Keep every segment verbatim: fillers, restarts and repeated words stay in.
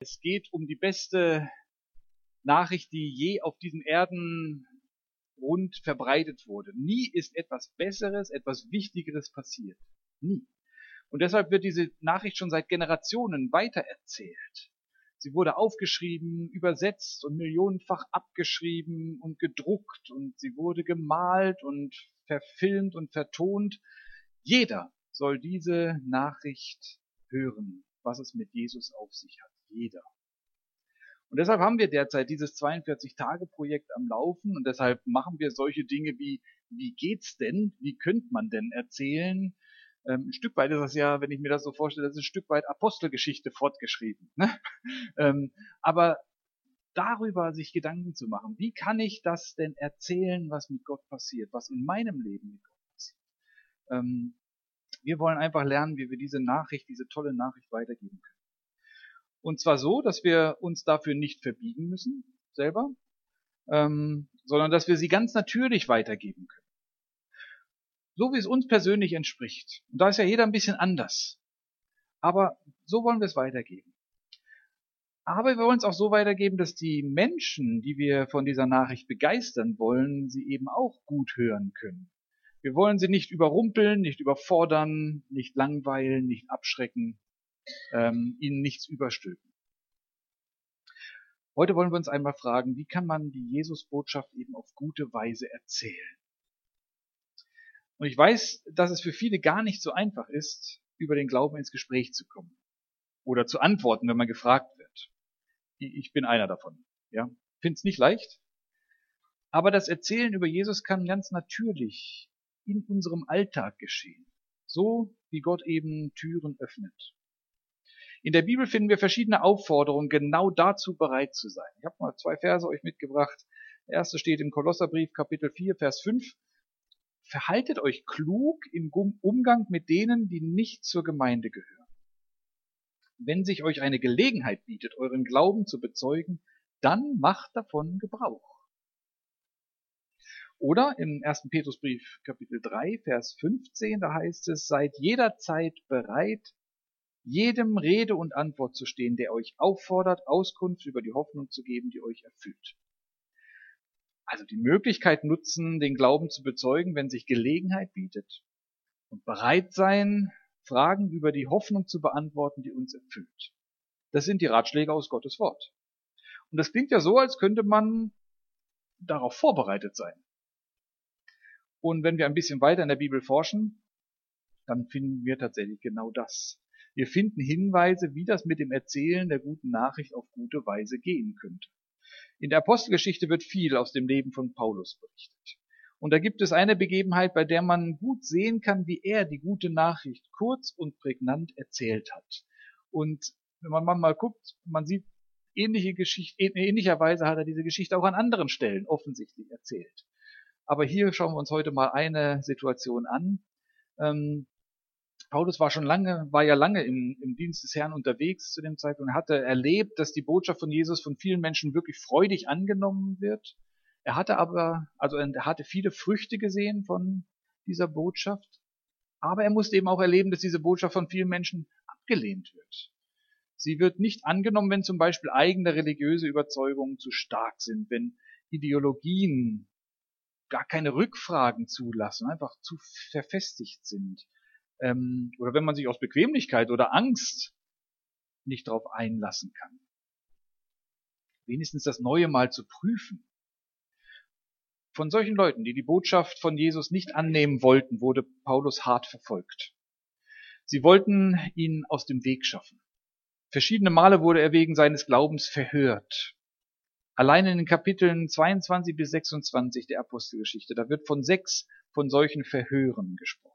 Es geht um die beste Nachricht, die je auf diesen Erden rund verbreitet wurde. Nie ist etwas Besseres, etwas Wichtigeres passiert. Nie. Und deshalb wird diese Nachricht schon seit Generationen weitererzählt. Sie wurde aufgeschrieben, übersetzt und millionenfach abgeschrieben und gedruckt und sie wurde gemalt und verfilmt und vertont. Jeder soll diese Nachricht hören, was es mit Jesus auf sich hat. Jeder. Und deshalb haben wir derzeit dieses zweiundvierzig-Tage-Projekt am Laufen und deshalb machen wir solche Dinge wie, wie geht's denn? Wie könnte man denn erzählen? Ähm, ein Stück weit ist das ja, wenn ich mir das so vorstelle, das ist ein Stück weit Apostelgeschichte fortgeschrieben. Ne? ähm, aber darüber sich Gedanken zu machen, wie kann ich das denn erzählen, was mit Gott passiert, was in meinem Leben mit Gott passiert? Ähm, wir wollen einfach lernen, wie wir diese Nachricht, diese tolle Nachricht weitergeben können. Und zwar so, dass wir uns dafür nicht verbiegen müssen, selber, ähm, sondern dass wir sie ganz natürlich weitergeben können. So wie es uns persönlich entspricht. Und da ist ja jeder ein bisschen anders. Aber so wollen wir es weitergeben. Aber wir wollen es auch so weitergeben, dass die Menschen, die wir von dieser Nachricht begeistern wollen, sie eben auch gut hören können. Wir wollen sie nicht überrumpeln, nicht überfordern, nicht langweilen, nicht abschrecken, ähm, ihnen nichts überstülpen. Heute wollen wir uns einmal fragen, wie kann man die Jesusbotschaft eben auf gute Weise erzählen? Und ich weiß, dass es für viele gar nicht so einfach ist, über den Glauben ins Gespräch zu kommen oder zu antworten, wenn man gefragt wird. Ich bin einer davon. Ja, finde es nicht leicht. Aber das Erzählen über Jesus kann ganz natürlich in unserem Alltag geschehen. So wie Gott eben Türen öffnet. In der Bibel finden wir verschiedene Aufforderungen, genau dazu bereit zu sein. Ich habe mal zwei Verse euch mitgebracht. Der erste steht im Kolosserbrief, Kapitel vier, Vers fünf. Verhaltet euch klug im Umgang mit denen, die nicht zur Gemeinde gehören. Wenn sich euch eine Gelegenheit bietet, euren Glauben zu bezeugen, dann macht davon Gebrauch. Oder im ersten Petrusbrief, Kapitel drei, Vers fünfzehn, da heißt es, seid jederzeit bereit, jedem Rede und Antwort zu stehen, der euch auffordert, Auskunft über die Hoffnung zu geben, die euch erfüllt. Also die Möglichkeit nutzen, den Glauben zu bezeugen, wenn sich Gelegenheit bietet, und bereit sein, Fragen über die Hoffnung zu beantworten, die uns erfüllt. Das sind die Ratschläge aus Gottes Wort. Und das klingt ja so, als könnte man darauf vorbereitet sein. Und wenn wir ein bisschen weiter in der Bibel forschen, dann finden wir tatsächlich genau das. Wir finden Hinweise, wie das mit dem Erzählen der guten Nachricht auf gute Weise gehen könnte. In der Apostelgeschichte wird viel aus dem Leben von Paulus berichtet. Und da gibt es eine Begebenheit, bei der man gut sehen kann, wie er die gute Nachricht kurz und prägnant erzählt hat. Und wenn man mal guckt, man sieht, ähnliche Geschichte, ähnlicherweise hat er diese Geschichte auch an anderen Stellen offensichtlich erzählt. Aber hier schauen wir uns heute mal eine Situation an. Ähm, Paulus war schon lange, war ja lange im, im Dienst des Herrn unterwegs zu dem Zeitpunkt. Er hatte erlebt, dass die Botschaft von Jesus von vielen Menschen wirklich freudig angenommen wird. Er hatte aber, also er hatte viele Früchte gesehen von dieser Botschaft. Aber er musste eben auch erleben, dass diese Botschaft von vielen Menschen abgelehnt wird. Sie wird nicht angenommen, wenn zum Beispiel eigene religiöse Überzeugungen zu stark sind, wenn Ideologien gar keine Rückfragen zulassen, einfach zu verfestigt sind. Ähm, oder wenn man sich aus Bequemlichkeit oder Angst nicht darauf einlassen kann. Wenigstens das Neue mal zu prüfen. Von solchen Leuten, die die Botschaft von Jesus nicht annehmen wollten, wurde Paulus hart verfolgt. Sie wollten ihn aus dem Weg schaffen. Verschiedene Male wurde er wegen seines Glaubens verhört. Allein in den Kapiteln zweiundzwanzig bis sechsundzwanzig der Apostelgeschichte, da wird von sechs von solchen Verhören gesprochen.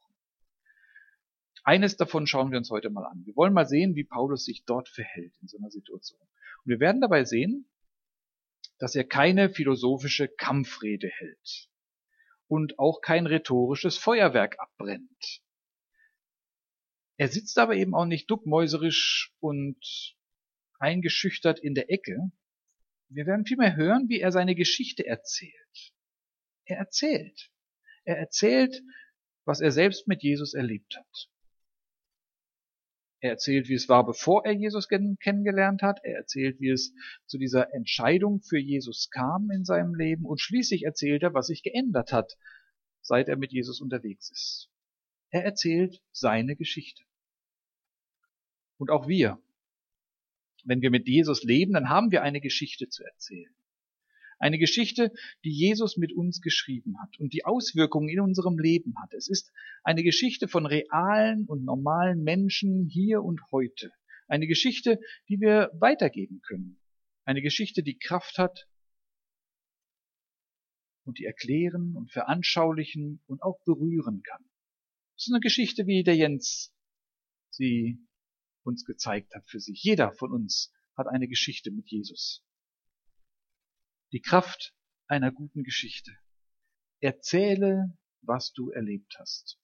Eines davon schauen wir uns heute mal an. Wir wollen mal sehen, wie Paulus sich dort verhält in so einer Situation. Und wir werden dabei sehen, dass er keine philosophische Kampfrede hält und auch kein rhetorisches Feuerwerk abbrennt. Er sitzt aber eben auch nicht duckmäuserisch und eingeschüchtert in der Ecke. Wir werden vielmehr hören, wie er seine Geschichte erzählt. Er erzählt. Er erzählt, was er selbst mit Jesus erlebt hat. Er erzählt, wie es war, bevor er Jesus kennengelernt hat. Er erzählt, wie es zu dieser Entscheidung für Jesus kam in seinem Leben. Und schließlich erzählt er, was sich geändert hat, seit er mit Jesus unterwegs ist. Er erzählt seine Geschichte. Und auch wir, wenn wir mit Jesus leben, dann haben wir eine Geschichte zu erzählen. Eine Geschichte, die Jesus mit uns geschrieben hat und die Auswirkungen in unserem Leben hat. Es ist eine Geschichte von realen und normalen Menschen hier und heute. Eine Geschichte, die wir weitergeben können. Eine Geschichte, die Kraft hat und die erklären und veranschaulichen und auch berühren kann. Es ist eine Geschichte, wie der Jens sie uns gezeigt hat für sich. Jeder von uns hat eine Geschichte mit Jesus. Die Kraft einer guten Geschichte. Erzähle, was du erlebt hast.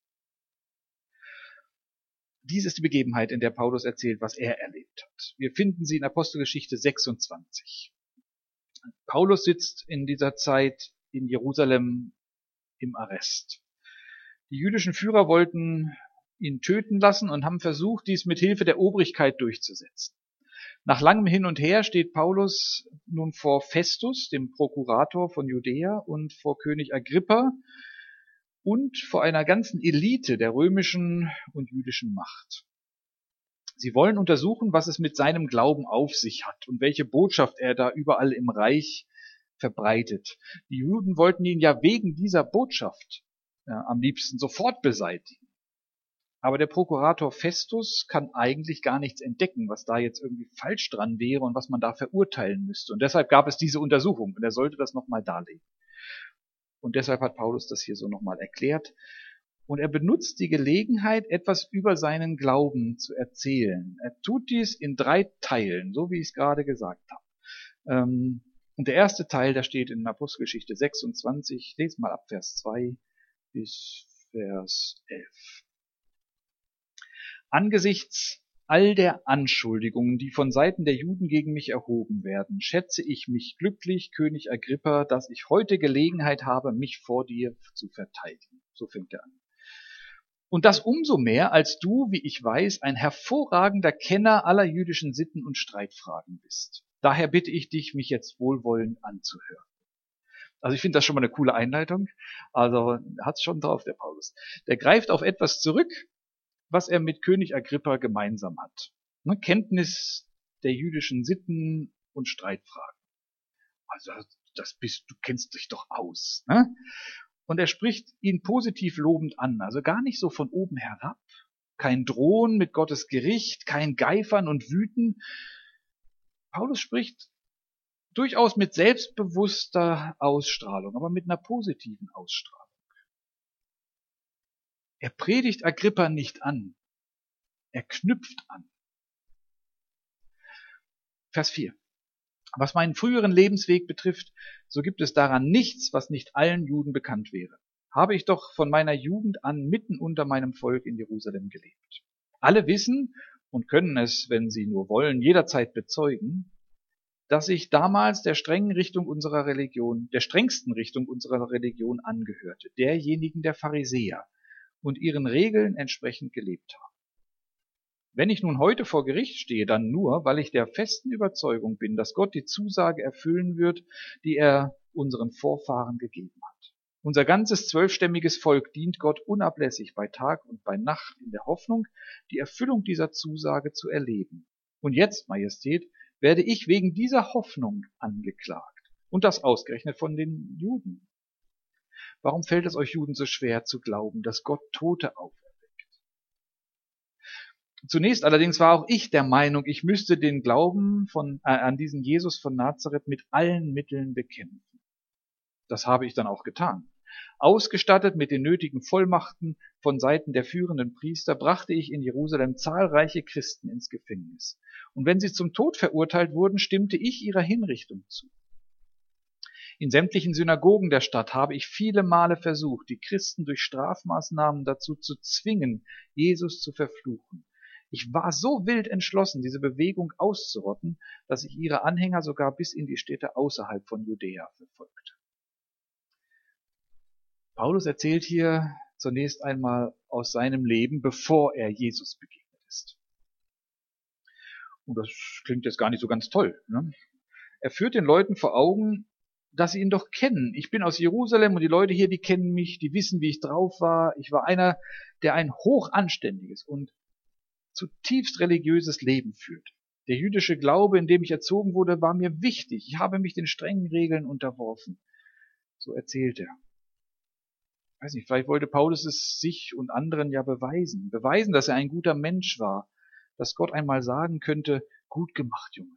Dies ist die Begebenheit, in der Paulus erzählt, was er erlebt hat. Wir finden sie in Apostelgeschichte sechsundzwanzig. Paulus sitzt in dieser Zeit in Jerusalem im Arrest. Die jüdischen Führer wollten ihn töten lassen und haben versucht, dies mit Hilfe der Obrigkeit durchzusetzen. Nach langem Hin und Her steht Paulus nun vor Festus, dem Prokurator von Judäa, und vor König Agrippa und vor einer ganzen Elite der römischen und jüdischen Macht. Sie wollen untersuchen, was es mit seinem Glauben auf sich hat und welche Botschaft er da überall im Reich verbreitet. Die Juden wollten ihn ja wegen dieser Botschaft ja, am liebsten sofort beseitigen. Aber der Prokurator Festus kann eigentlich gar nichts entdecken, was da jetzt irgendwie falsch dran wäre und was man da verurteilen müsste. Und deshalb gab es diese Untersuchung und er sollte das nochmal darlegen. Und deshalb hat Paulus das hier so nochmal erklärt. Und er benutzt die Gelegenheit, etwas über seinen Glauben zu erzählen. Er tut dies in drei Teilen, so wie ich es gerade gesagt habe. Und der erste Teil, der steht in Apostelgeschichte sechsundzwanzig, ich lese mal ab Vers zwei bis Vers elf. Angesichts all der Anschuldigungen, die von Seiten der Juden gegen mich erhoben werden, schätze ich mich glücklich, König Agrippa, dass ich heute Gelegenheit habe, mich vor dir zu verteidigen. So fängt er an. Und das umso mehr, als du, wie ich weiß, ein hervorragender Kenner aller jüdischen Sitten und Streitfragen bist. Daher bitte ich dich, mich jetzt wohlwollend anzuhören. Also ich finde das schon mal eine coole Einleitung. Also hat's schon drauf, der Paulus. Der greift auf etwas zurück, was er mit König Agrippa gemeinsam hat. Ne, Kenntnis der jüdischen Sitten und Streitfragen. Also das bist, du kennst dich doch aus. Ne? Und er spricht ihn positiv lobend an, also gar nicht so von oben herab. Kein Drohen mit Gottes Gericht, kein Geifern und Wüten. Paulus spricht durchaus mit selbstbewusster Ausstrahlung, aber mit einer positiven Ausstrahlung. Er predigt Agrippa nicht an. Er knüpft an. Vers vier. Was meinen früheren Lebensweg betrifft, so gibt es daran nichts, was nicht allen Juden bekannt wäre. Habe ich doch von meiner Jugend an mitten unter meinem Volk in Jerusalem gelebt. Alle wissen und können es, wenn sie nur wollen, jederzeit bezeugen, dass ich damals der strengen Richtung unserer Religion, der strengsten Richtung unserer Religion angehörte, derjenigen der Pharisäer, und ihren Regeln entsprechend gelebt habe. Wenn ich nun heute vor Gericht stehe, dann nur, weil ich der festen Überzeugung bin, dass Gott die Zusage erfüllen wird, die er unseren Vorfahren gegeben hat. Unser ganzes zwölfstämmiges Volk dient Gott unablässig bei Tag und bei Nacht in der Hoffnung, die Erfüllung dieser Zusage zu erleben. Und jetzt, Majestät, werde ich wegen dieser Hoffnung angeklagt. Und das ausgerechnet von den Juden. Warum fällt es euch Juden so schwer zu glauben, dass Gott Tote auferweckt? Zunächst allerdings war auch ich der Meinung, ich müsste den Glauben von, äh, an diesen Jesus von Nazareth mit allen Mitteln bekämpfen. Das habe ich dann auch getan. Ausgestattet mit den nötigen Vollmachten von Seiten der führenden Priester brachte ich in Jerusalem zahlreiche Christen ins Gefängnis. Und wenn sie zum Tod verurteilt wurden, stimmte ich ihrer Hinrichtung zu. In sämtlichen Synagogen der Stadt habe ich viele Male versucht, die Christen durch Strafmaßnahmen dazu zu zwingen, Jesus zu verfluchen. Ich war so wild entschlossen, diese Bewegung auszurotten, dass ich ihre Anhänger sogar bis in die Städte außerhalb von Judäa verfolgte. Paulus erzählt hier zunächst einmal aus seinem Leben, bevor er Jesus begegnet ist. Und das klingt jetzt gar nicht so ganz toll. Ne? Er führt den Leuten vor Augen, dass sie ihn doch kennen. Ich bin aus Jerusalem und die Leute hier, die kennen mich, die wissen, wie ich drauf war. Ich war einer, der ein hochanständiges und zutiefst religiöses Leben führt. Der jüdische Glaube, in dem ich erzogen wurde, war mir wichtig. Ich habe mich den strengen Regeln unterworfen. So erzählt er. Ich weiß nicht, vielleicht wollte Paulus es sich und anderen ja beweisen. Beweisen, dass er ein guter Mensch war. Dass Gott einmal sagen könnte, gut gemacht, Junge.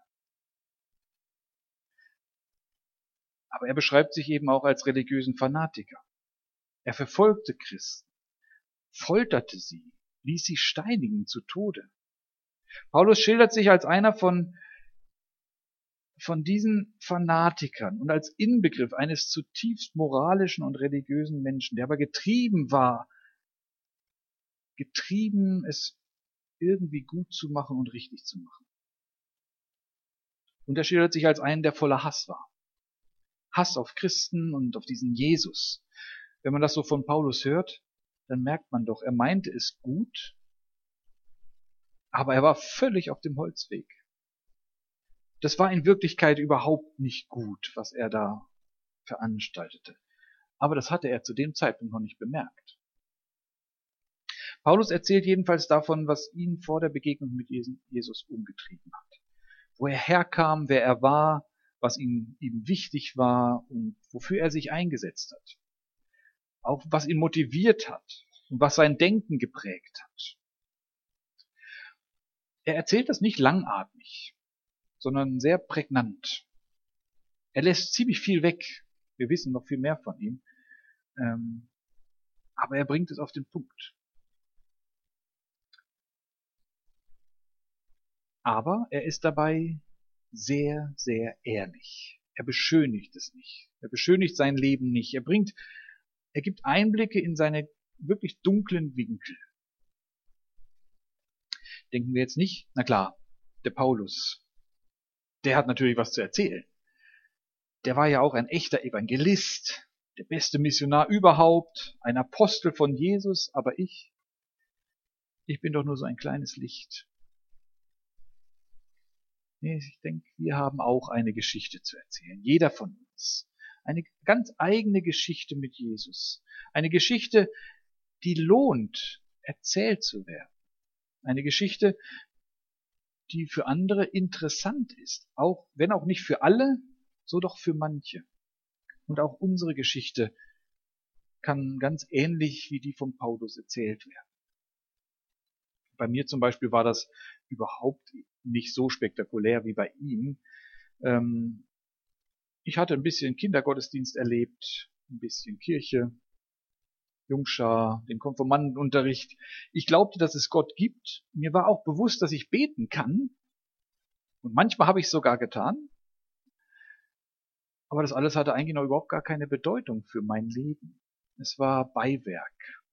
Aber er beschreibt sich eben auch als religiösen Fanatiker. Er verfolgte Christen, folterte sie, ließ sie steinigen zu Tode. Paulus schildert sich als einer von, von diesen Fanatikern und als Inbegriff eines zutiefst moralischen und religiösen Menschen, der aber getrieben war, getrieben, es irgendwie gut zu machen und richtig zu machen. Und er schildert sich als einen, der voller Hass war. Hass auf Christen und auf diesen Jesus. Wenn man das so von Paulus hört, dann merkt man doch, er meinte es gut, aber er war völlig auf dem Holzweg. Das war in Wirklichkeit überhaupt nicht gut, was er da veranstaltete. Aber das hatte er zu dem Zeitpunkt noch nicht bemerkt. Paulus erzählt jedenfalls davon, was ihn vor der Begegnung mit Jesus umgetrieben hat. Wo er herkam, wer er war, was ihm, ihm wichtig war und wofür er sich eingesetzt hat. Auch was ihn motiviert hat und was sein Denken geprägt hat. Er erzählt das nicht langatmig, sondern sehr prägnant. Er lässt ziemlich viel weg. Wir wissen noch viel mehr von ihm. Ähm, aber er bringt es auf den Punkt. Aber er ist dabei sehr, sehr ehrlich. Er beschönigt es nicht. Er beschönigt sein Leben nicht. Er bringt, er gibt Einblicke in seine wirklich dunklen Winkel. Denken wir jetzt nicht, na klar, der Paulus, der hat natürlich was zu erzählen. Der war ja auch ein echter Evangelist, der beste Missionar überhaupt, ein Apostel von Jesus, aber ich, ich bin doch nur so ein kleines Licht. Nee, ich denke, wir haben auch eine Geschichte zu erzählen, jeder von uns. Eine ganz eigene Geschichte mit Jesus. Eine Geschichte, die lohnt, erzählt zu werden. Eine Geschichte, die für andere interessant ist, auch wenn auch nicht für alle, so doch für manche. Und auch unsere Geschichte kann ganz ähnlich wie die von Paulus erzählt werden. Bei mir zum Beispiel war das überhaupt nicht so spektakulär wie bei ihm. Ähm, ich hatte ein bisschen Kindergottesdienst erlebt, ein bisschen Kirche, Jungschar, den Konfirmandenunterricht. Ich glaubte, dass es Gott gibt. Mir war auch bewusst, dass ich beten kann. Und manchmal habe ich es sogar getan. Aber das alles hatte eigentlich noch überhaupt gar keine Bedeutung für mein Leben. Es war Beiwerk.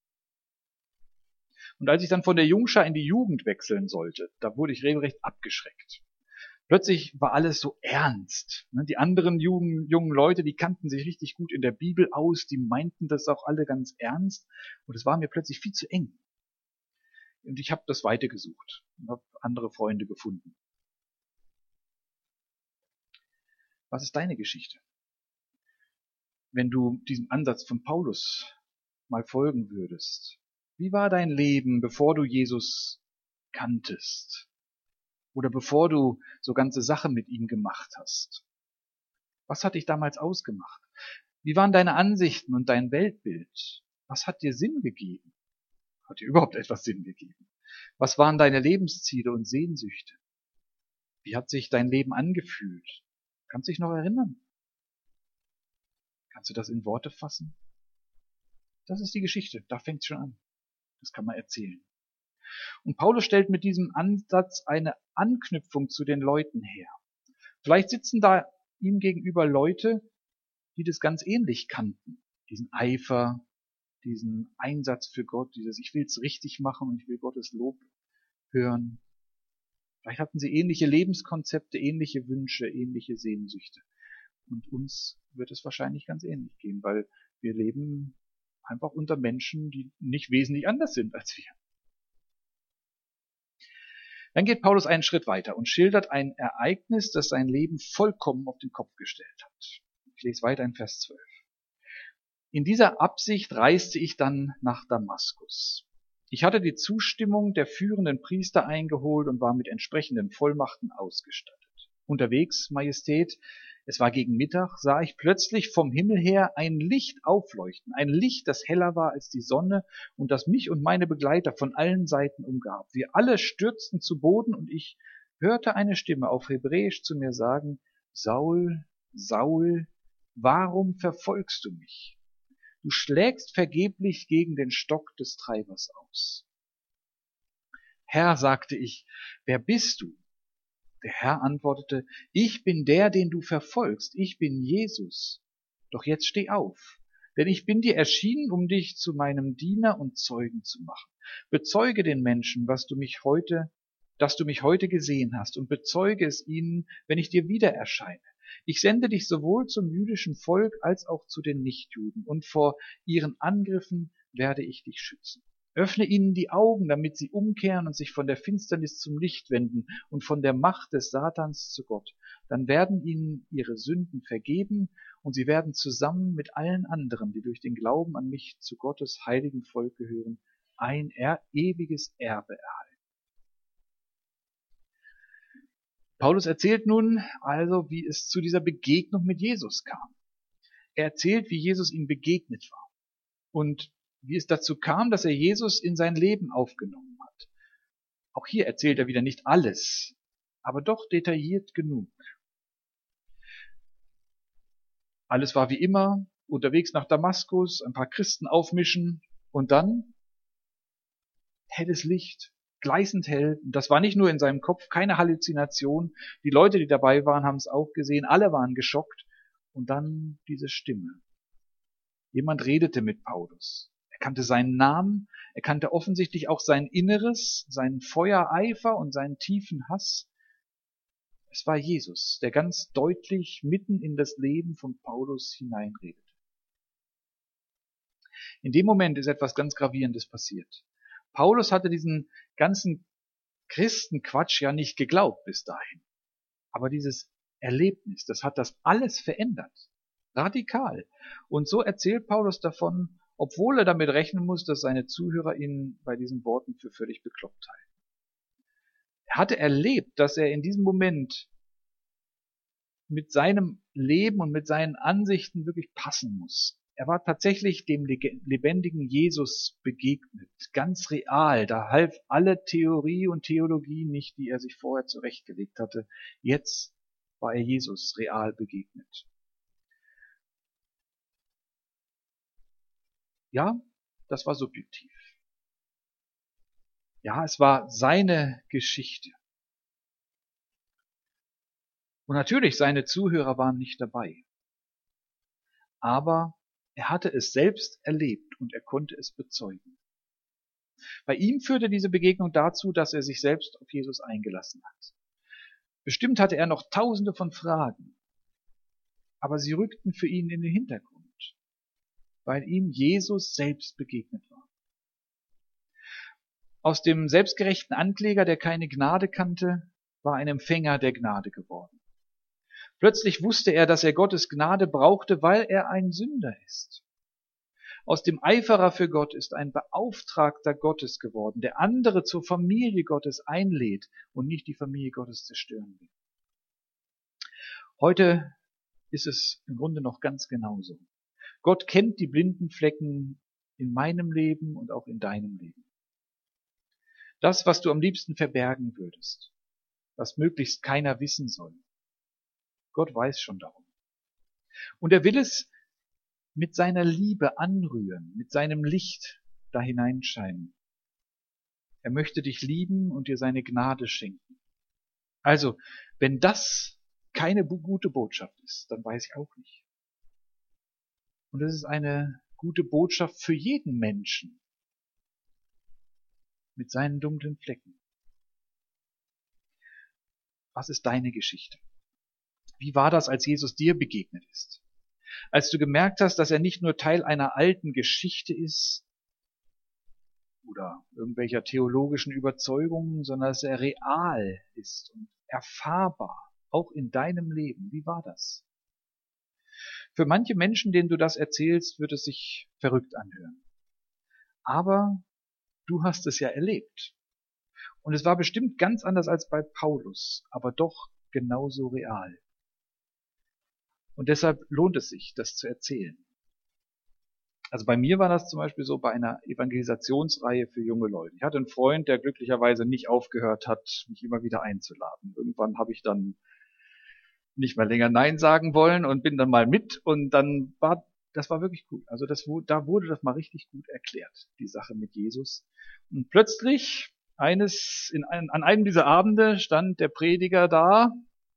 Und als ich dann von der Jungschar in die Jugend wechseln sollte, da wurde ich regelrecht abgeschreckt. Plötzlich war alles so ernst. Die anderen jungen, jungen Leute, die kannten sich richtig gut in der Bibel aus, die meinten das auch alle ganz ernst. Und es war mir plötzlich viel zu eng. Und ich habe das Weite gesucht und habe andere Freunde gefunden. Was ist deine Geschichte? Wenn du diesem Ansatz von Paulus mal folgen würdest. Wie war dein Leben, bevor du Jesus kanntest? Oder bevor du so ganze Sachen mit ihm gemacht hast? Was hat dich damals ausgemacht? Wie waren deine Ansichten und dein Weltbild? Was hat dir Sinn gegeben? Hat dir überhaupt etwas Sinn gegeben? Was waren deine Lebensziele und Sehnsüchte? Wie hat sich dein Leben angefühlt? Kannst du dich noch erinnern? Kannst du das in Worte fassen? Das ist die Geschichte, da fängt es schon an. Das kann man erzählen. Und Paulus stellt mit diesem Ansatz eine Anknüpfung zu den Leuten her. Vielleicht sitzen da ihm gegenüber Leute, die das ganz ähnlich kannten. Diesen Eifer, diesen Einsatz für Gott, dieses ich will es richtig machen und ich will Gottes Lob hören. Vielleicht hatten sie ähnliche Lebenskonzepte, ähnliche Wünsche, ähnliche Sehnsüchte. Und uns wird es wahrscheinlich ganz ähnlich gehen, weil wir leben einfach unter Menschen, die nicht wesentlich anders sind als wir. Dann geht Paulus einen Schritt weiter und schildert ein Ereignis, das sein Leben vollkommen auf den Kopf gestellt hat. Ich lese weiter in Vers zwölf. In dieser Absicht reiste ich dann nach Damaskus. Ich hatte die Zustimmung der führenden Priester eingeholt und war mit entsprechenden Vollmachten ausgestattet. Unterwegs, Majestät, es war gegen Mittag, sah ich plötzlich vom Himmel her ein Licht aufleuchten, ein Licht, das heller war als die Sonne und das mich und meine Begleiter von allen Seiten umgab. Wir alle stürzten zu Boden und ich hörte eine Stimme auf Hebräisch zu mir sagen, Saul, Saul, warum verfolgst du mich? Du schlägst vergeblich gegen den Stock des Treibers aus. Herr, sagte ich, wer bist du? Der Herr antwortete, ich bin der, den du verfolgst, ich bin Jesus. Doch jetzt steh auf, denn ich bin dir erschienen, um dich zu meinem Diener und Zeugen zu machen. Bezeuge den Menschen, was du mich heute, dass du mich heute gesehen hast, und bezeuge es ihnen, wenn ich dir wieder erscheine. Ich sende dich sowohl zum jüdischen Volk als auch zu den Nichtjuden, und vor ihren Angriffen werde ich dich schützen. Öffne ihnen die Augen, damit sie umkehren und sich von der Finsternis zum Licht wenden und von der Macht des Satans zu Gott. Dann werden ihnen ihre Sünden vergeben und sie werden zusammen mit allen anderen, die durch den Glauben an mich zu Gottes heiligen Volk gehören, ein ewiges Erbe erhalten. Paulus erzählt nun also, wie es zu dieser Begegnung mit Jesus kam. Er erzählt, wie Jesus ihm begegnet war und wie es dazu kam, dass er Jesus in sein Leben aufgenommen hat. Auch hier erzählt er wieder nicht alles, aber doch detailliert genug. Alles war wie immer, unterwegs nach Damaskus, ein paar Christen aufmischen und dann helles Licht, gleißend hell. Und das war nicht nur in seinem Kopf, keine Halluzination. Die Leute, die dabei waren, haben es auch gesehen. Alle waren geschockt. Und dann diese Stimme. Jemand redete mit Paulus. Er kannte seinen Namen, er kannte offensichtlich auch sein Inneres, seinen Feuereifer und seinen tiefen Hass. Es war Jesus, der ganz deutlich mitten in das Leben von Paulus hineinredete. In dem Moment ist etwas ganz Gravierendes passiert. Paulus hatte diesen ganzen Christenquatsch ja nicht geglaubt bis dahin. Aber dieses Erlebnis, das hat das alles verändert. Radikal. Und so erzählt Paulus davon, obwohl er damit rechnen muss, dass seine Zuhörer ihn bei diesen Worten für völlig bekloppt halten. Er hatte erlebt, dass er in diesem Moment mit seinem Leben und mit seinen Ansichten wirklich passen muss. Er war tatsächlich dem lebendigen Jesus begegnet, ganz real. Da half alle Theorie und Theologie nicht, die er sich vorher zurechtgelegt hatte. Jetzt war er Jesus real begegnet. Ja, das war subjektiv. Ja, es war seine Geschichte. Und natürlich, seine Zuhörer waren nicht dabei. Aber er hatte es selbst erlebt und er konnte es bezeugen. Bei ihm führte diese Begegnung dazu, dass er sich selbst auf Jesus eingelassen hat. Bestimmt hatte er noch tausende von Fragen, aber sie rückten für ihn in den Hintergrund, weil ihm Jesus selbst begegnet war. Aus dem selbstgerechten Ankläger, der keine Gnade kannte, war ein Empfänger der Gnade geworden. Plötzlich wusste er, dass er Gottes Gnade brauchte, weil er ein Sünder ist. Aus dem Eiferer für Gott ist ein Beauftragter Gottes geworden, der andere zur Familie Gottes einlädt und nicht die Familie Gottes zerstören will. Heute ist es im Grunde noch ganz genauso. Gott kennt die blinden Flecken in meinem Leben und auch in deinem Leben. Das, was du am liebsten verbergen würdest, was möglichst keiner wissen soll. Gott weiß schon darum. Und er will es mit seiner Liebe anrühren, mit seinem Licht da hineinscheinen. Er möchte dich lieben und dir seine Gnade schenken. Also, wenn das keine gute Botschaft ist, dann weiß ich auch nicht. Und es ist eine gute Botschaft für jeden Menschen mit seinen dunklen Flecken. Was ist deine Geschichte? Wie war das, als Jesus dir begegnet ist? Als du gemerkt hast, dass er nicht nur Teil einer alten Geschichte ist, oder irgendwelcher theologischen Überzeugungen, sondern dass er real ist und erfahrbar, auch in deinem Leben. Wie war das? Für manche Menschen, denen du das erzählst, wird es sich verrückt anhören. Aber du hast es ja erlebt. Und es war bestimmt ganz anders als bei Paulus, aber doch genauso real. Und deshalb lohnt es sich, das zu erzählen. Also bei mir war das zum Beispiel so bei einer Evangelisationsreihe für junge Leute. Ich hatte einen Freund, der glücklicherweise nicht aufgehört hat, mich immer wieder einzuladen. Irgendwann habe ich dann nicht mehr länger Nein sagen wollen und bin dann mal mit und dann war, das war wirklich gut. Also das, da wurde das mal richtig gut erklärt, die Sache mit Jesus. Und plötzlich, eines, in, an einem dieser Abende stand der Prediger da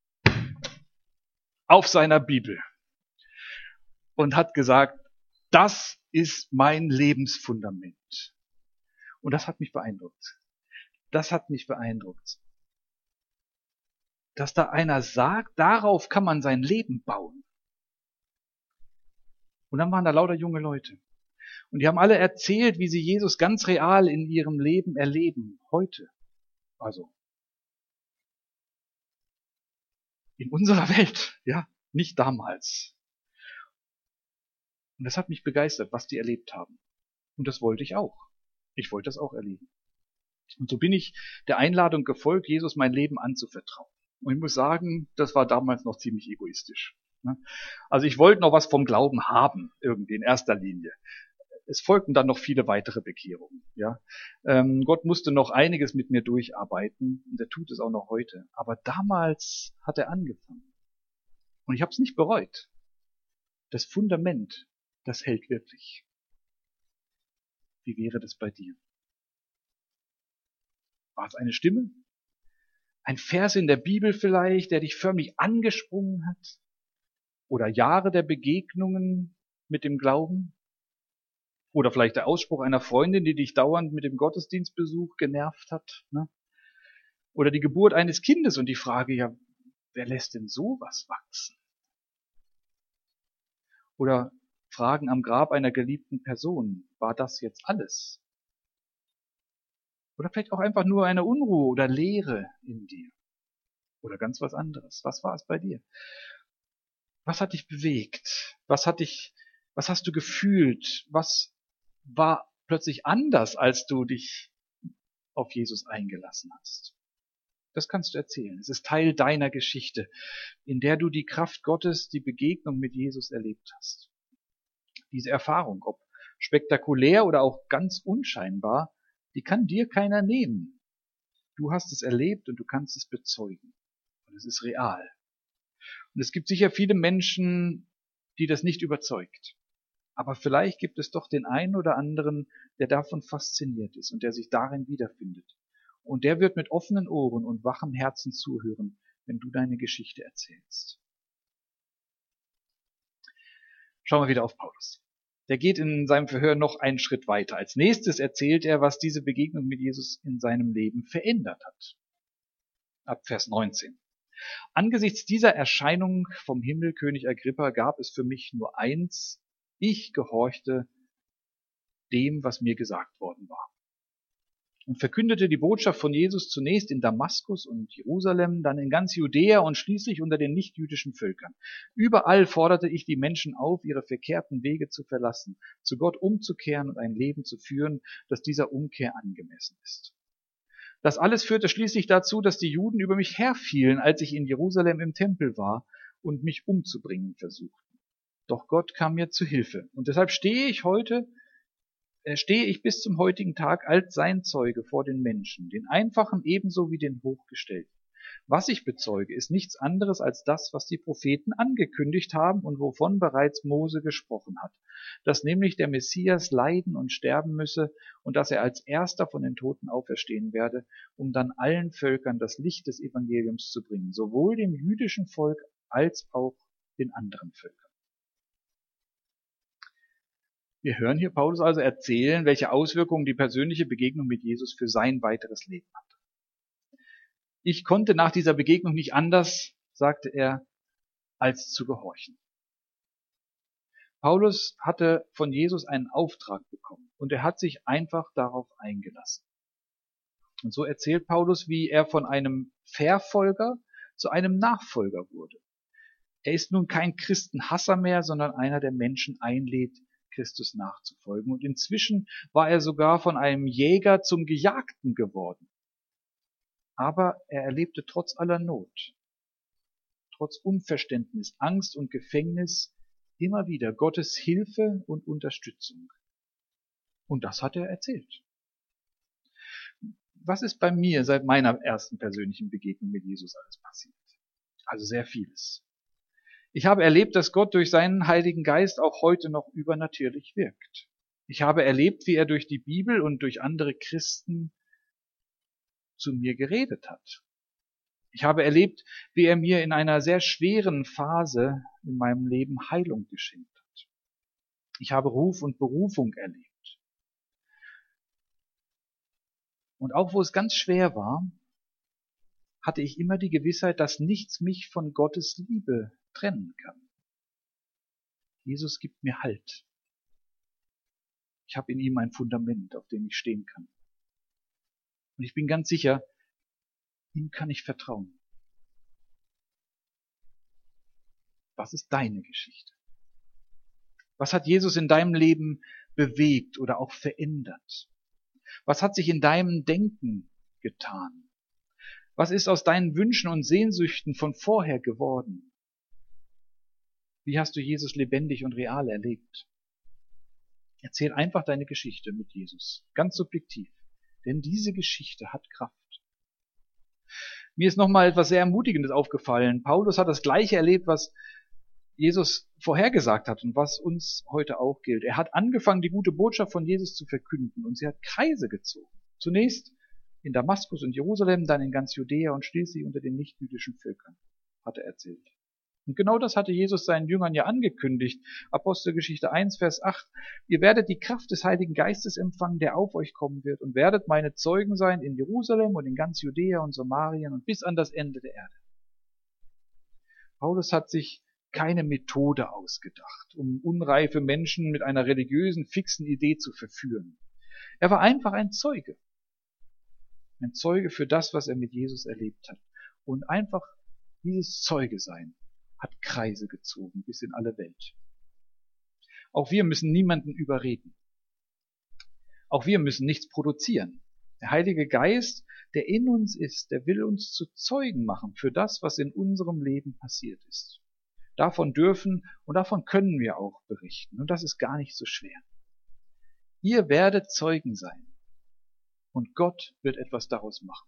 auf seiner Bibel und hat gesagt, das ist mein Lebensfundament. Und das hat mich beeindruckt. Das hat mich beeindruckt. Dass da einer sagt, darauf kann man sein Leben bauen. Und dann waren da lauter junge Leute. Und die haben alle erzählt, wie sie Jesus ganz real in ihrem Leben erleben. Heute. Also. In unserer Welt. Ja. Nicht damals. Und das hat mich begeistert, was die erlebt haben. Und das wollte ich auch. Ich wollte das auch erleben. Und so bin ich der Einladung gefolgt, Jesus mein Leben anzuvertrauen. Und ich muss sagen, das war damals noch ziemlich egoistisch. Also ich wollte noch was vom Glauben haben, irgendwie in erster Linie. Es folgten dann noch viele weitere Bekehrungen. Ja, ähm, Gott musste noch einiges mit mir durcharbeiten und er tut es auch noch heute. Aber damals hat er angefangen. Und ich habe es nicht bereut. Das Fundament, das hält wirklich. Wie wäre das bei dir? War es eine Stimme? Ein Vers in der Bibel vielleicht, der dich förmlich angesprungen hat? Oder Jahre der Begegnungen mit dem Glauben? Oder vielleicht der Ausspruch einer Freundin, die dich dauernd mit dem Gottesdienstbesuch genervt hat? Ne? Oder die Geburt eines Kindes und die Frage, ja, wer lässt denn sowas wachsen? Oder Fragen am Grab einer geliebten Person, war das jetzt alles? Oder vielleicht auch einfach nur eine Unruhe oder Leere in dir. Oder ganz was anderes. Was war es bei dir? Was hat dich bewegt? Was hat dich, was hast du gefühlt? Was war plötzlich anders, als du dich auf Jesus eingelassen hast? Das kannst du erzählen. Es ist Teil deiner Geschichte, in der du die Kraft Gottes, die Begegnung mit Jesus erlebt hast. Diese Erfahrung, ob spektakulär oder auch ganz unscheinbar, die kann dir keiner nehmen. Du hast es erlebt und du kannst es bezeugen. Und es ist real. Und es gibt sicher viele Menschen, die das nicht überzeugt. Aber vielleicht gibt es doch den einen oder anderen, der davon fasziniert ist und der sich darin wiederfindet. Und der wird mit offenen Ohren und wachem Herzen zuhören, wenn du deine Geschichte erzählst. Schauen wir wieder auf Paulus. Der geht in seinem Verhör noch einen Schritt weiter. Als nächstes erzählt er, was diese Begegnung mit Jesus in seinem Leben verändert hat. Ab Vers neunzehn. Angesichts dieser Erscheinung vom Himmel, König Agrippa, gab es für mich nur eins: Ich gehorchte dem, was mir gesagt worden war. Und verkündete die Botschaft von Jesus zunächst in Damaskus und Jerusalem, dann in ganz Judäa und schließlich unter den nichtjüdischen Völkern. Überall forderte ich die Menschen auf, ihre verkehrten Wege zu verlassen, zu Gott umzukehren und ein Leben zu führen, das dieser Umkehr angemessen ist. Das alles führte schließlich dazu, dass die Juden über mich herfielen, als ich in Jerusalem im Tempel war und mich umzubringen versuchten. Doch Gott kam mir zu Hilfe. Und deshalb stehe ich heute stehe ich bis zum heutigen Tag als sein Zeuge vor den Menschen, den Einfachen ebenso wie den Hochgestellten. Was ich bezeuge, ist nichts anderes als das, was die Propheten angekündigt haben und wovon bereits Mose gesprochen hat, dass nämlich der Messias leiden und sterben müsse und dass er als Erster von den Toten auferstehen werde, um dann allen Völkern das Licht des Evangeliums zu bringen, sowohl dem jüdischen Volk als auch den anderen Völkern. Wir hören hier Paulus also erzählen, welche Auswirkungen die persönliche Begegnung mit Jesus für sein weiteres Leben hat. Ich konnte nach dieser Begegnung nicht anders, sagte er, als zu gehorchen. Paulus hatte von Jesus einen Auftrag bekommen und er hat sich einfach darauf eingelassen. Und so erzählt Paulus, wie er von einem Verfolger zu einem Nachfolger wurde. Er ist nun kein Christenhasser mehr, sondern einer, der Menschen einlädt, Christus nachzufolgen. Und inzwischen war er sogar von einem Jäger zum Gejagten geworden. Aber er erlebte trotz aller Not, trotz Unverständnis, Angst und Gefängnis immer wieder Gottes Hilfe und Unterstützung. Und das hat er erzählt. Was ist bei mir seit meiner ersten persönlichen Begegnung mit Jesus alles passiert? Also sehr vieles. Ich habe erlebt, dass Gott durch seinen Heiligen Geist auch heute noch übernatürlich wirkt. Ich habe erlebt, wie er durch die Bibel und durch andere Christen zu mir geredet hat. Ich habe erlebt, wie er mir in einer sehr schweren Phase in meinem Leben Heilung geschenkt hat. Ich habe Ruf und Berufung erlebt. Und auch wo es ganz schwer war, hatte ich immer die Gewissheit, dass nichts mich von Gottes Liebe trennen kann. Jesus gibt mir Halt. Ich habe in ihm ein Fundament, auf dem ich stehen kann. Und ich bin ganz sicher, ihm kann ich vertrauen. Was ist deine Geschichte? Was hat Jesus in deinem Leben bewegt oder auch verändert? Was hat sich in deinem Denken getan? Was ist aus deinen Wünschen und Sehnsüchten von vorher geworden? Wie hast du Jesus lebendig und real erlebt? Erzähl einfach deine Geschichte mit Jesus, ganz subjektiv, denn diese Geschichte hat Kraft. Mir ist nochmal etwas sehr Ermutigendes aufgefallen. Paulus hat das Gleiche erlebt, was Jesus vorhergesagt hat und was uns heute auch gilt. Er hat angefangen, die gute Botschaft von Jesus zu verkünden und sie hat Kreise gezogen. Zunächst in Damaskus und Jerusalem, dann in ganz Judäa und schließlich unter den nichtjüdischen Völkern, hat er erzählt. Und genau das hatte Jesus seinen Jüngern ja angekündigt. Apostelgeschichte eins, Vers acht. Ihr werdet die Kraft des Heiligen Geistes empfangen, der auf euch kommen wird, und werdet meine Zeugen sein in Jerusalem und in ganz Judäa und Samarien und bis an das Ende der Erde. Paulus hat sich keine Methode ausgedacht, um unreife Menschen mit einer religiösen, fixen Idee zu verführen. Er war einfach ein Zeuge. Ein Zeuge für das, was er mit Jesus erlebt hat. Und einfach dieses Zeuge sein hat Kreise gezogen bis in alle Welt. Auch wir müssen niemanden überreden. Auch wir müssen nichts produzieren. Der Heilige Geist, der in uns ist, der will uns zu Zeugen machen für das, was in unserem Leben passiert ist. Davon dürfen und davon können wir auch berichten. Und das ist gar nicht so schwer. Ihr werdet Zeugen sein. Und Gott wird etwas daraus machen.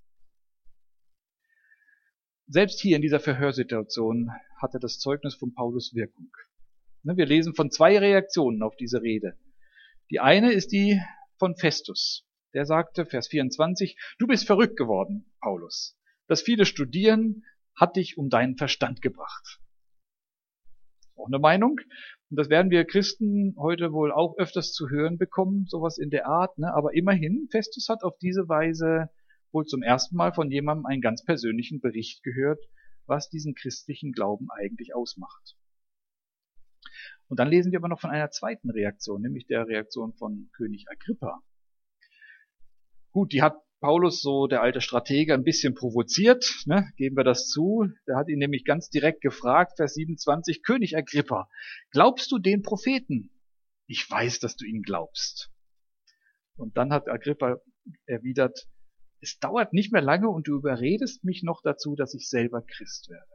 Selbst hier in dieser Verhörsituation hatte das Zeugnis von Paulus Wirkung. Wir lesen von zwei Reaktionen auf diese Rede. Die eine ist die von Festus. Der sagte, Vers vierundzwanzig, du bist verrückt geworden, Paulus. Das viele Studieren hat dich um deinen Verstand gebracht. Auch eine Meinung. Und das werden wir Christen heute wohl auch öfters zu hören bekommen, sowas in der Art. Ne? Aber immerhin, Festus hat auf diese Weise wohl zum ersten Mal von jemandem einen ganz persönlichen Bericht gehört, was diesen christlichen Glauben eigentlich ausmacht. Und dann lesen wir aber noch von einer zweiten Reaktion, nämlich der Reaktion von König Agrippa. Gut, die hat Paulus, so der alte Stratege, ein bisschen provoziert, ne? Geben wir das zu. Der hat ihn nämlich ganz direkt gefragt, Vers siebenundzwanzig, König Agrippa, glaubst du den Propheten? Ich weiß, dass du ihn glaubst. Und dann hat Agrippa erwidert, es dauert nicht mehr lange und du überredest mich noch dazu, dass ich selber Christ werde.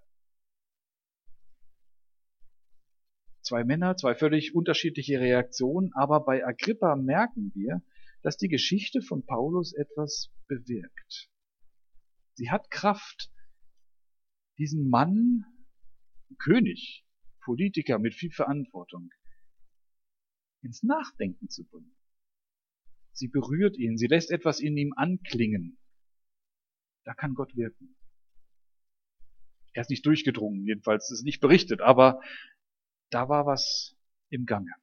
Zwei Männer, zwei völlig unterschiedliche Reaktionen, aber bei Agrippa merken wir, dass die Geschichte von Paulus etwas bewirkt. Sie hat Kraft, diesen Mann, König, Politiker mit viel Verantwortung, ins Nachdenken zu bringen. Sie berührt ihn, sie lässt etwas in ihm anklingen. Da kann Gott wirken. Er ist nicht durchgedrungen, jedenfalls ist es nicht berichtet, aber da war was im Gange.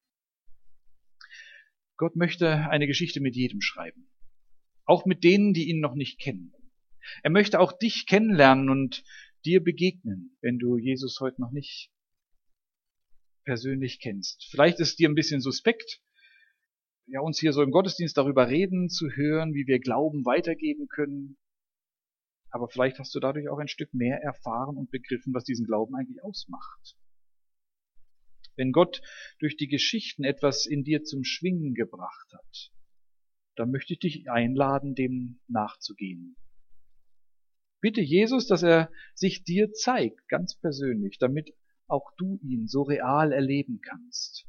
Gott möchte eine Geschichte mit jedem schreiben. Auch mit denen, die ihn noch nicht kennen. Er möchte auch dich kennenlernen und dir begegnen, wenn du Jesus heute noch nicht persönlich kennst. Vielleicht ist es dir ein bisschen suspekt, ja, uns hier so im Gottesdienst darüber reden, zu hören, wie wir Glauben weitergeben können. Aber vielleicht hast du dadurch auch ein Stück mehr erfahren und begriffen, was diesen Glauben eigentlich ausmacht. Wenn Gott durch die Geschichten etwas in dir zum Schwingen gebracht hat, dann möchte ich dich einladen, dem nachzugehen. Bitte Jesus, dass er sich dir zeigt, ganz persönlich, damit auch du ihn so real erleben kannst.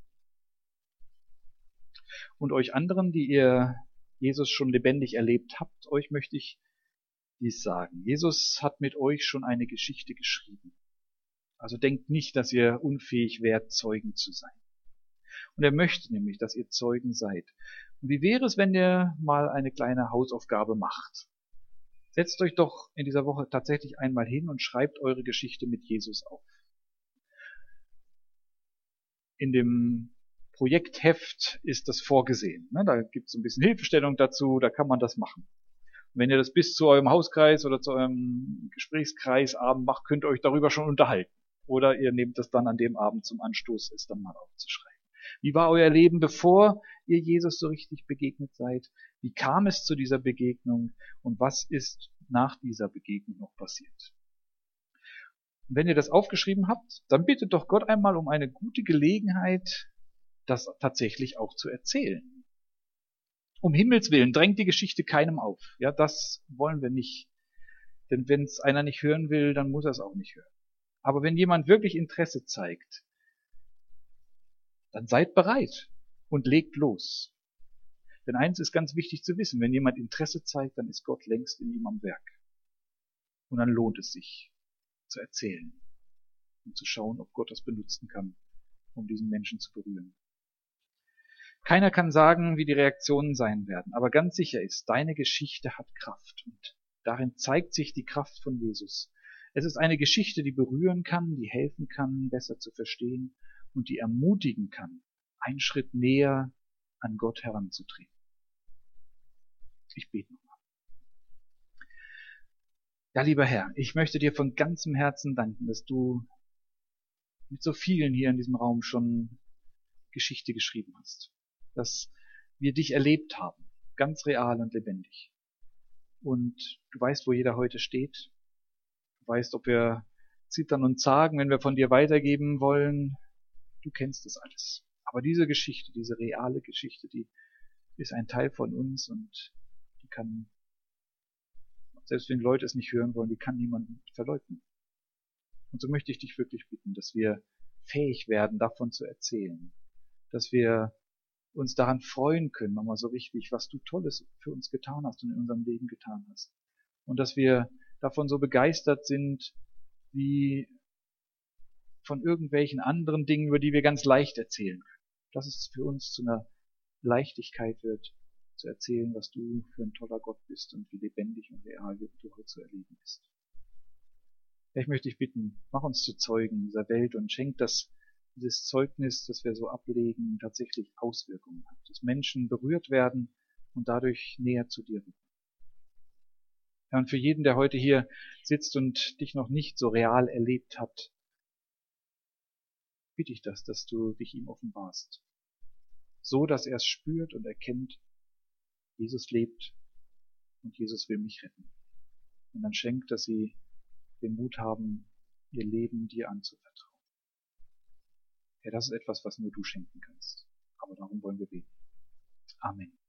Und euch anderen, die ihr Jesus schon lebendig erlebt habt, euch möchte ich dies sagen. Jesus hat mit euch schon eine Geschichte geschrieben. Also denkt nicht, dass ihr unfähig wärt, Zeugen zu sein. Und er möchte nämlich, dass ihr Zeugen seid. Und wie wäre es, wenn ihr mal eine kleine Hausaufgabe macht? Setzt euch doch in dieser Woche tatsächlich einmal hin und schreibt eure Geschichte mit Jesus auf. In dem Projektheft ist das vorgesehen. Da gibt es ein bisschen Hilfestellung dazu, da kann man das machen. Und wenn ihr das bis zu eurem Hauskreis oder zu eurem Gesprächskreisabend macht, könnt ihr euch darüber schon unterhalten. Oder ihr nehmt das dann an dem Abend zum Anstoß, es dann mal aufzuschreiben. Wie war euer Leben, bevor ihr Jesus so richtig begegnet seid? Wie kam es zu dieser Begegnung? Und was ist nach dieser Begegnung noch passiert? Und wenn ihr das aufgeschrieben habt, dann bittet doch Gott einmal um eine gute Gelegenheit, das tatsächlich auch zu erzählen. Um Himmels Willen, drängt die Geschichte keinem auf. Ja, das wollen wir nicht. Denn wenn es einer nicht hören will, dann muss er es auch nicht hören. Aber wenn jemand wirklich Interesse zeigt, dann seid bereit und legt los. Denn eins ist ganz wichtig zu wissen, wenn jemand Interesse zeigt, dann ist Gott längst in ihm am Werk. Und dann lohnt es sich zu erzählen und zu schauen, ob Gott das benutzen kann, um diesen Menschen zu berühren. Keiner kann sagen, wie die Reaktionen sein werden, aber ganz sicher ist, deine Geschichte hat Kraft und darin zeigt sich die Kraft von Jesus. Es ist eine Geschichte, die berühren kann, die helfen kann, besser zu verstehen und die ermutigen kann, einen Schritt näher an Gott heranzutreten. Ich bete nochmal. Ja, lieber Herr, ich möchte dir von ganzem Herzen danken, dass du mit so vielen hier in diesem Raum schon Geschichte geschrieben hast. Dass wir dich erlebt haben, ganz real und lebendig. Und du weißt, wo jeder heute steht. Du weißt, ob wir zittern und zagen, wenn wir von dir weitergeben wollen. Du kennst das alles. Aber diese Geschichte, diese reale Geschichte, die ist ein Teil von uns und die kann, selbst wenn Leute es nicht hören wollen, die kann niemand verleugnen. Und so möchte ich dich wirklich bitten, dass wir fähig werden, davon zu erzählen. Dass wir uns daran freuen können, nochmal so richtig, was du Tolles für uns getan hast und in unserem Leben getan hast. Und dass wir davon so begeistert sind, wie von irgendwelchen anderen Dingen, über die wir ganz leicht erzählen können. Dass es für uns zu einer Leichtigkeit wird, zu erzählen, was du für ein toller Gott bist und wie lebendig und real du heute zu erleben bist. Ich möchte dich bitten, mach uns zu Zeugen dieser Welt und schenk, dass dieses Zeugnis, das wir so ablegen, tatsächlich Auswirkungen hat. Dass Menschen berührt werden und dadurch näher zu dir rücken. Ja, und für jeden, der heute hier sitzt und dich noch nicht so real erlebt hat, bitte ich das, dass du dich ihm offenbarst. So, dass er es spürt und erkennt, Jesus lebt und Jesus will mich retten. Und dann schenkt, dass sie den Mut haben, ihr Leben dir anzuvertrauen. Ja, das ist etwas, was nur du schenken kannst. Aber darum wollen wir beten. Amen.